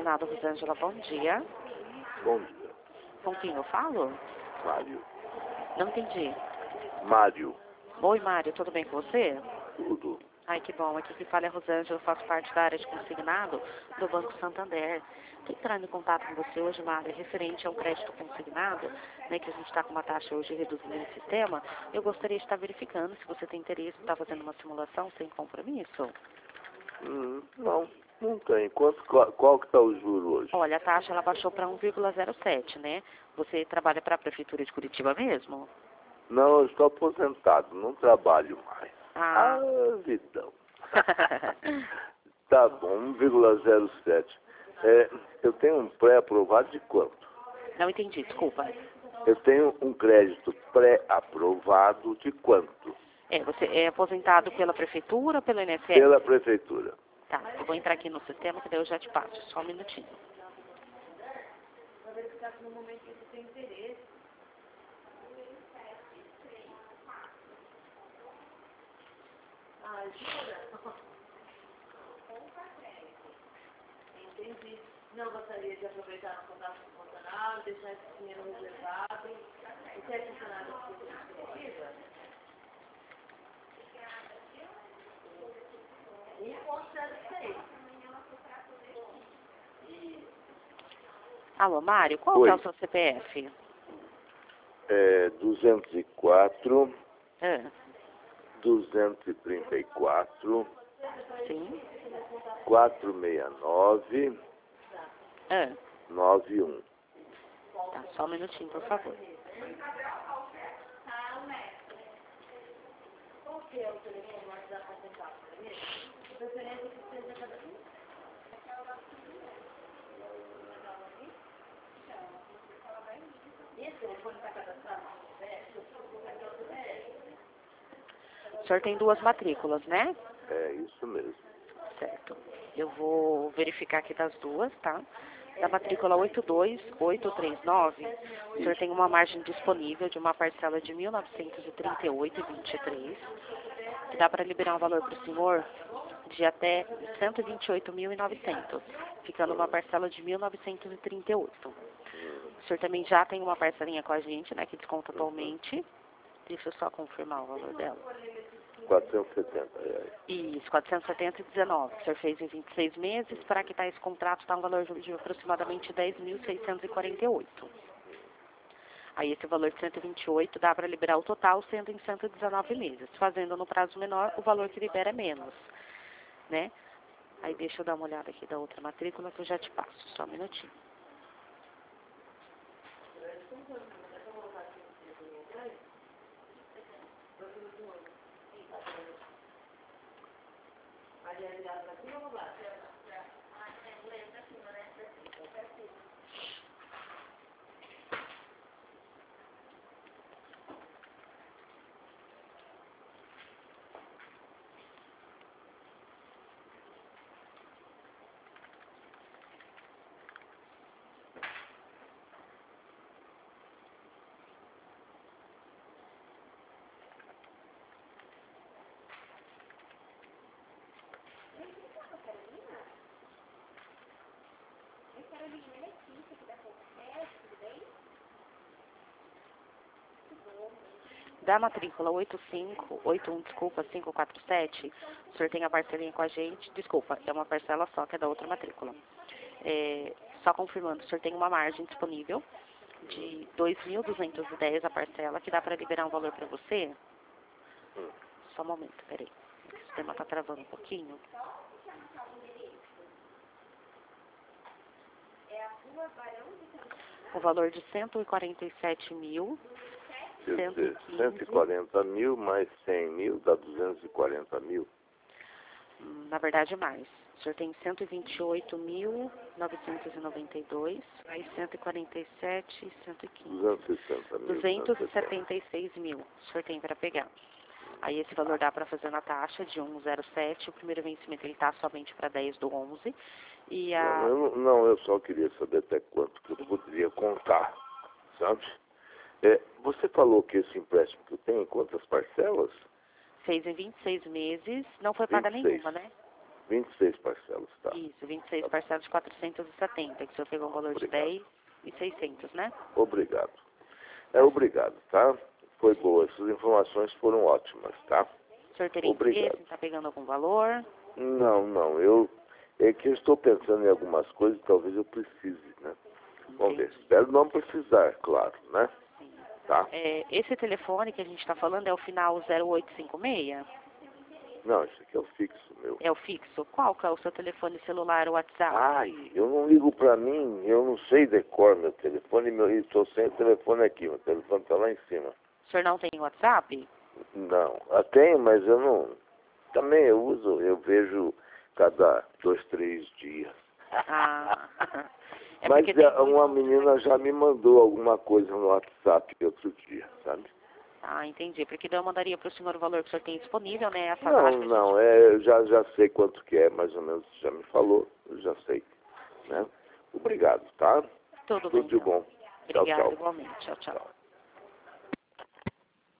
Consignado Rosângela, bom dia. Bom dia. Com quem eu falo? Mário. Não entendi. Mário. Oi, Mário, tudo bem com você? Tudo. Ai, que bom. Aqui que fala é a Rosângela, eu faço parte da área de consignado do Banco Santander. Estou entrando em contato com você hoje, Mário, referente a um crédito consignado, né, que a gente está com uma taxa hoje reduzida no sistema. Eu gostaria de estar verificando se você tem interesse em estar fazendo uma simulação sem compromisso. Não tem. Qual que está o juro hoje? Olha, a taxa ela baixou para 1,07, né? Você trabalha para a Prefeitura de Curitiba mesmo? Não, eu estou aposentado, não trabalho mais. Ah. Vidão. Tá bom, 1,07. Eu tenho um pré-aprovado de quanto? Não entendi, desculpa. Eu tenho um crédito pré-aprovado de quanto? Você é aposentado pela Prefeitura ou pelo INSS? Pela Prefeitura. Tá, eu vou entrar aqui no sistema que daí eu já te passo. Só um minutinho. Entendi. Não gostaria de aproveitar o contato com o funcionário, deixar esse dinheiro reservado. Você é funcionário da Prefeitura? 1,06. Alô, Mário, qual que é o seu CPF? 204, Ah, 234, sim. 469, Ah, 91. tá, só um minutinho, por favor. Qual que é o telefone WhatsApp para contato? De preferência que seja cada um. Esse telefone está cadastrado? O senhor tem duas matrículas, né? É isso mesmo. Certo. Eu vou verificar aqui das duas, tá? Da matrícula 82839, o senhor tem uma margem disponível de uma parcela de R$ 1.938,23, que dá para liberar um valor para o senhor de até R$ 128.900, ficando uma parcela de R$ 1.938. O senhor também já tem uma parcelinha com a gente, né, que desconta atualmente. Deixa eu só confirmar o valor dela. 470 reais. Isso, 470,19. O senhor fez em 26 meses. Para quitar esse contrato, está um valor de aproximadamente 10.648. Aí esse valor de 128 dá para liberar o total, sendo em 119 meses. Fazendo no prazo menor, o valor que libera é menos, né? Aí deixa eu dar uma olhada aqui da outra matrícula que eu já te passo. Só um minutinho. Da matrícula 547, o senhor tem a parcelinha com a gente. Desculpa, é uma parcela só, que é da outra matrícula. Só confirmando, o senhor tem uma margem disponível de 2.210 a parcela, que dá para liberar um valor para você. Só um momento, peraí. O sistema está travando um pouquinho. O valor de 147 mil. Quer dizer, 140 mil mais 100 mil dá 240 mil. Na verdade, mais. O senhor tem 128.992, aí 147, 115. 260 mil. 276 mil o senhor tem para pegar. Aí esse valor dá para fazer na taxa de 1,07. O primeiro vencimento ele está somente para 10/11. E Não, eu só queria saber até quanto que eu poderia contar, sabe? Você falou que esse empréstimo que eu tenho, quantas parcelas? fez em 26 meses, não foi paga nenhuma, né? 26 parcelas, tá? Isso, 26 parcelas de 470, que o senhor pegou um valor Obrigado. de 10.600, né? Obrigado. Obrigado, tá? Foi boa. Essas informações foram ótimas, tá? O senhor teria interesse em estar pegando algum valor? Não. É que eu estou pensando em algumas coisas que talvez eu precise, né? Vamos ver. Espero não precisar, claro, né? Sim. Tá? Esse telefone que a gente está falando é o final 0856? Não, isso aqui é o fixo meu. É o fixo? Qual que é o seu telefone celular ou WhatsApp? Ai, eu não ligo pra mim, eu não sei decor meu telefone, estou sem o telefone aqui, meu telefone está lá em cima. O senhor não tem WhatsApp? Não, eu tenho, mas eu não. Também eu uso, eu vejo cada 2, 3 dias. Ah, Mas porque tem uma muitos menina já me mandou alguma coisa no WhatsApp outro dia, sabe? Ah, entendi. Porque daí eu mandaria para o senhor o valor que o senhor tem disponível, né? Essa Não, taxa que a gente... eu já sei quanto que é, mais ou menos, já me falou, eu já sei, né? Obrigado, tá? Tudo Tudo bem, de então. bom. Obrigada, Tchau. igualmente. Tchau, tchau.